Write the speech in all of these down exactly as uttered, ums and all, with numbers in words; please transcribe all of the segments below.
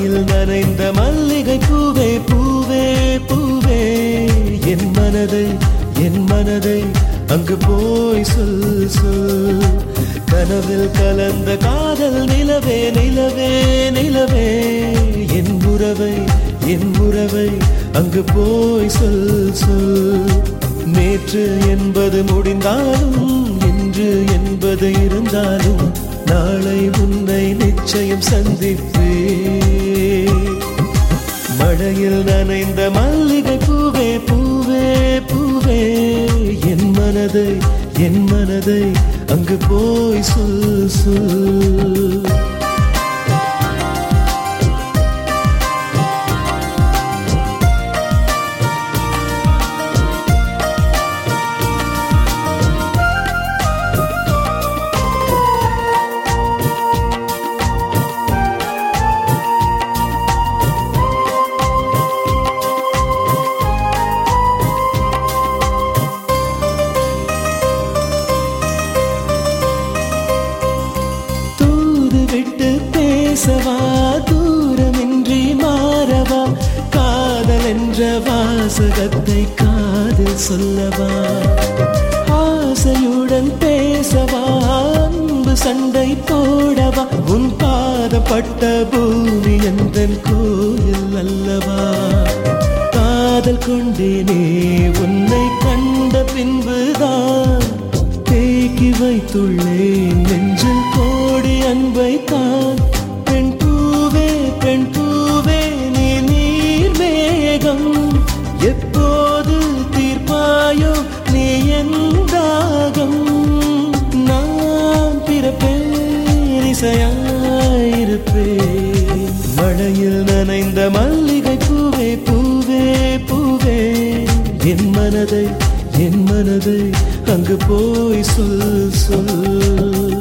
மழையில் நனைந்த மல்லிகை பூவே பூவே பூவே என் மனதை என் மனதை அங்கு போய் சொல் சொல். கனவில் கலந்த காதல் நிலவே நிலவே நிலவே என் உறவை என் உறவை அங்கு போய் சொல் சொல். நேற்று என்பது முடிந்தாலும் இன்று என்பது இருந்தாலும் நாளை உன்னை நிச்சயம் சந்திப்பே. மழையில் நனைந்த மல்லிகை பூவே பூவே பூவே என் மனதை என் மனதை அங்கு போய் சொல் சொல். விட்டு பேசவா தூரமின்றி மாறவா காதல் என்ற வாசகத்தை காதில் சொல்லவா ஆசையுடன் பேசவா அன்பு சண்டை போடவா உன் பாதப்பட்ட பூமி எந்தன் கோயில் அல்லவா. காதல் கொண்டேனே உன்னை கண்ட பின்புதான் தேக்கி வைத்துள்ளேன் நெஞ்சில் கோடி அன்பை தான். பெண் பூவே பெண் பூவே நீ நீர் மேகம் எப்போது தீர்ப்பாயோ நீ என் தாகம். நான் பிறப்பேன் இசையாயிருப்பேன். மழையில் நனைந்த மல்லிகை பூவே பூவே பூவே என் மனதை என் மனதை அங்கு போய் சொல் சொல்.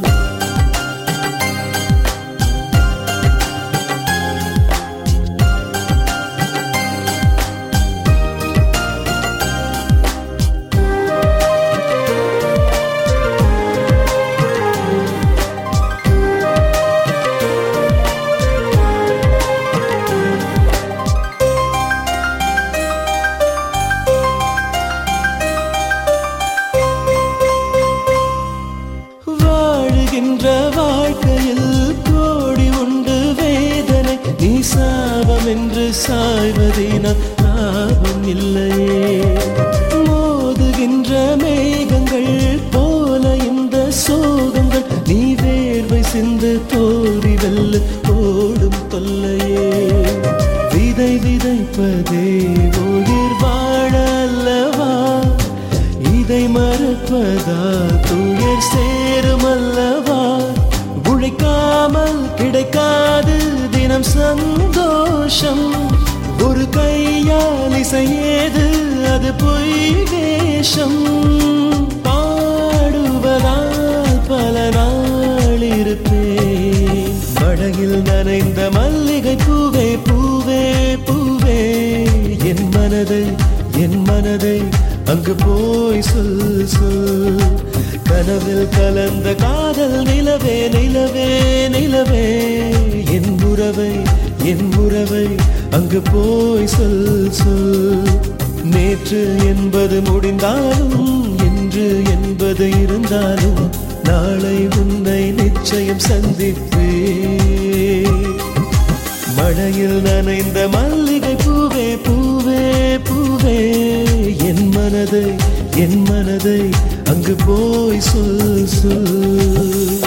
வாழ்க்கையில் கோடி உண்டு வேதனை நீ சாபம் என்று சாய்வதினால் லாபம் இல்லையே. மோதுகின்ற மேகங்கள் போல இந்த சோகங்கள் நீ வேர்வை சிந்து தோல்வி வெல்ல ஓடும் தொல்லையே. விதை விதைப்பதே உயிர் வாழ அல்லவா இதை மறப்பதா துயர் சேரும் அல்லவா. உழைக்காமல் கிடைக்காது தினம் சந்தோஷம் ஒரு கையால் இசையேது அது பொய் வேஷம். பாடுவதால் பல நாள் இருப்பேன். மழையில் நனைந்த மல்லிகை பூவே பூவே பூவே என் மனதை என் மனதை அங்கு போய் சொல் சொல். கனவில் கலந்த காதல் நிலவே நிலவே நிலவே என் உறவை என் உறவை அங்கு போய் சொல் சொல். நேற்று என்பது முடிந்தாலும் இன்று என்பது இருந்தாலும் நாளை உன்னை நிச்சயம் சந்திப்பே. மழையில் நனைந்த மல்லிகை பூவே பூவே பூவே என் மனதை என் மனதை அங்கு போய் சொல் சொல்.